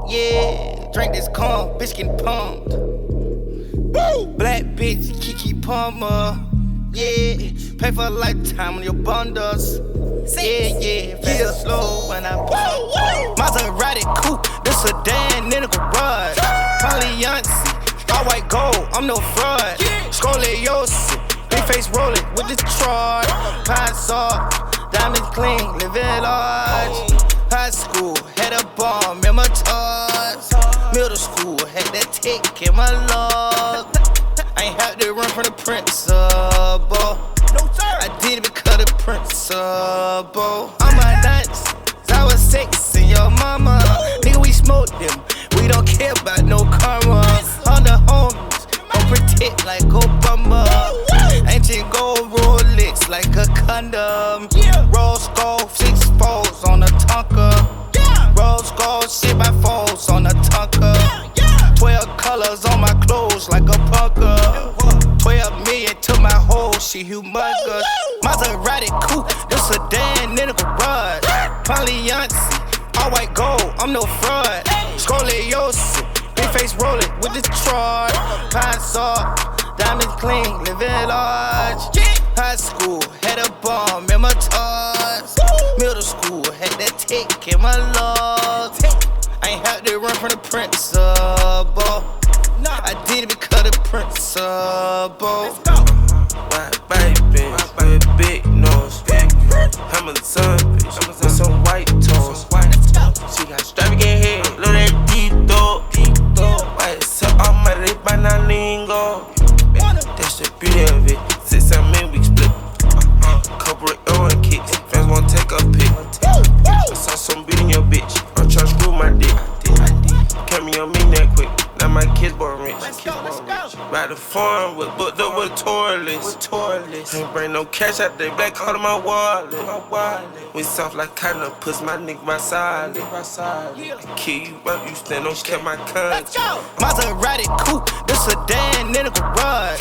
Yeah, drink this cum, bitch getting pumped. Woo! Black bitch, Kiki Palmer. Yeah, pay for a lifetime on your bundles. Yeah, feel slow when I pull. Maserati coupe, this sedan in the garage. Polyancey, all white gold, I'm no fraud. Scoliosis, big face rolling with the trod. Pine saw, diamonds clean, living large. High school, had a bomb in my toys. Middle school, had that tick in my log. I ain't had to run from the principal. I did it because the principal. I'm a dance, I was 6 and your mama. Nigga, we smoke them, we don't care about no karma. On the homies, gon' protect like Obama. Ancient gold Rolex like a condom. Rose gold, 6 foes on a Tonka. Rose gold, shit by foes on a Tonka. 12 colors on my clothes like a punker. 12 million to my hole, she humongous. Maserati coupe, this sedan in the garage. Polyancey, all white gold, I'm no fraud. Scoliosis, big face rolling with the trod. Pine saw, diamonds clean, living large. High school, had a bomb in my toys. Middle school, had that tick in my log. I ain't had to run from the principal. I did it because the principal. My big nose. I'm a son, bitch. With some white toes. She got extravagant hair. Look at that deep dog. White so I'm my rip bananingo. That's the beauty of it. 6-7 weeks split. Corporate Owen kicks. Fans won't take a pic. I saw some beat in your bitch. I'm tryna screw my dick. Came me on me that quick. Now my kids born rich. Ride the farm with booked up with toilets. Ain't bring no cash out there, black card in my wallet. We soft like cotton, puss my nigga by side. Kill you up, you stand, don't care my conscience. Maserati coupe, this sedan in the garage.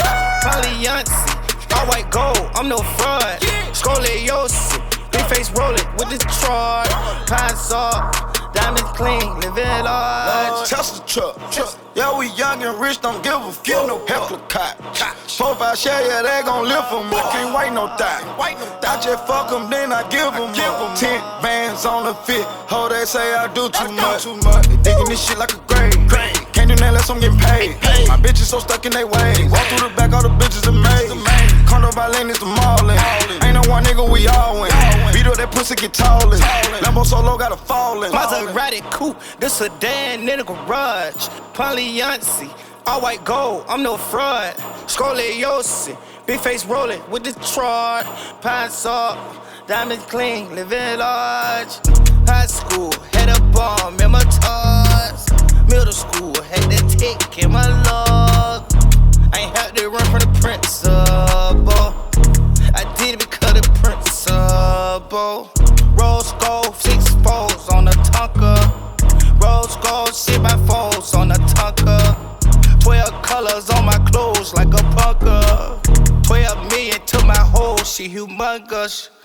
Polyancey, all white gold, I'm no fraud. Scoliosis, big face rolling with the trod. Pine saw, diamonds clean, living large. Tesla truck. Yeah, we young and rich, don't give a fuck. No Heckler cot. 4-5 share, yeah, they gon' lift them. I can't wait no thigh. I just fuck them, then I give them. 10 bands on the fit. Ho, they say I do too much. They digging this shit like a grave. Can't do nothing unless I'm getting paid. My bitches so stuck in they ways. Walk through the back, all the bitches amazing. Condo by lane is the mallin'. Ain't no one nigga, we all win. Beat up that pussy, get tallin'. Lambo solo gotta fallin'. Maserati coupe, this sedan in the garage. Polyancey, all white gold, I'm no fraud. Scoliosis, big face rolling with the trod. Pine saw, diamonds clean, living large. High school, had a bomb in my toys. Middle school, had that tick in my log. I ain't had to run from the principal. I did it because the principal. Rose gold, 6 foes on a Tonka. Rose gold, shit by foes on a Tonka. 12 colors on my clothes like a punker. 12 million to my hole, she humongous.